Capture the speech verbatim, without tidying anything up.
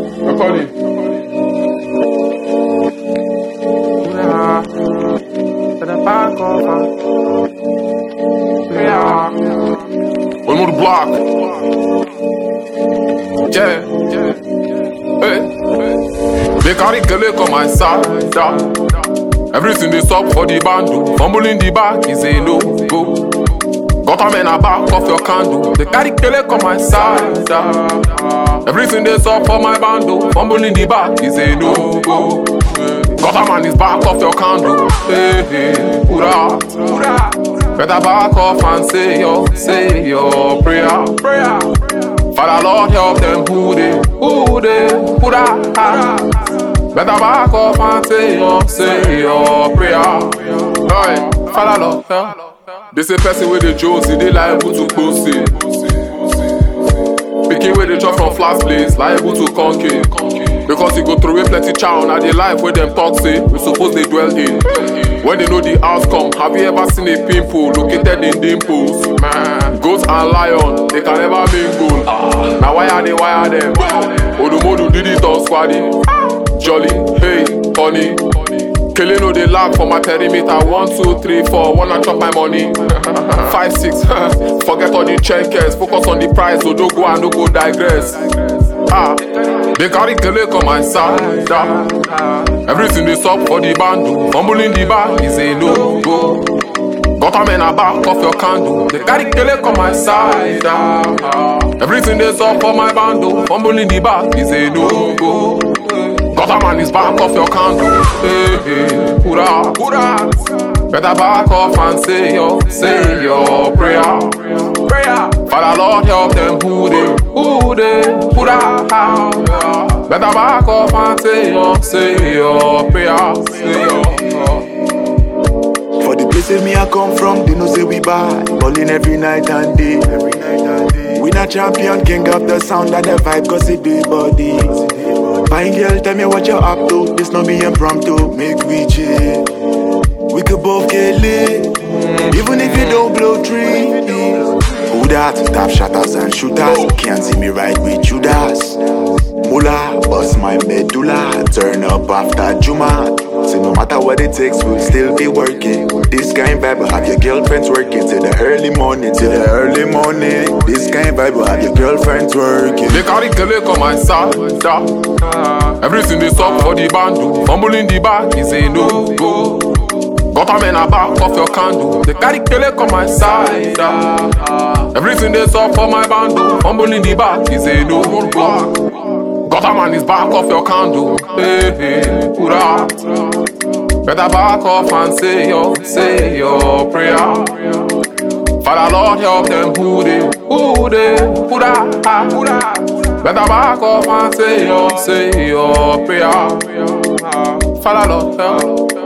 Recording. Yeah. To the back over. Yeah. One more block. Yeah. Hey. They carry Kele come my side down. Everything is up for the bando. Fumbling the back is a no-go. Got a man a back off your candle. They carry Kele come my side down. Everything is up for my bando. Fumbling the back is a no-go. Got a man is back off your candle. Hey, hey, pura, pura. Better back off and say your, say your prayer. Prayer. Father Lord help them who they, who they, pura. Better back off and say your, say your prayer. Hey, Father Lord help. They say person with the Josie, they liable to post it. Picking where they drop from flat place, liable to concave. Because you go through away plenty chow, now the life where them talk say, we suppose they dwell in. When they know the outcome, have you ever seen a pimple located in dimples? Man, goats and lion, they can never mingle. Ah, now why are they, why are them? Odumodu did it on squaddy. Jolly, hey, honey. Kele no they lack for my perimeter. One, two, three, four, wanna chop my money. Five, six, forget all the checkers. Focus on the prize, so don't go and don't go digress. Ah, they carry Kele come my side down. Everything is up for the bando. Fumbling the back is a no-go. Got a man a back off your candle. They carry Kele come my side down. Everything is up for my bando. Fumbling the back is a no-go. Got a man is back off your candle. Hey, hey, pura, pura. Better back off and say your, say your prayer. Prayer. Father Lord help them who they, who they, pura. Better back off and say your, say your prayer. Say your, for the places me I come from, they know say we bad. Ballin' every night and day. Every night and day. We not champion, king of the sound and the vibe, cause it do body. Fine girl, tell me what you're up to. This no be impromptu, make we chill. We could both get lit, even if you don't blow trees. Who that? Tap shatters and shooters. Can't see me ride with Judas. Mula, bust my medulla. Turn up after Juma. So no matter what it takes, we'll still be working. This kind vibe will have your girlfriends working till the early morning, till the early morning. This kind vibe will have your girlfriends working. They carry Kele come my side down. Everything is up for the bando. Fumbling the back is a no-go. Got a man a back off your candle. They carry Kele come my side down. Everything is up for my bando. Fumbling the back is a no-go. Got a man is back off your candle. Hey, hey, pura. Better back off and say your, say your prayer. Father Lord help them who they, who they, pura. Better back off and say your, say your prayer. Father Lord help.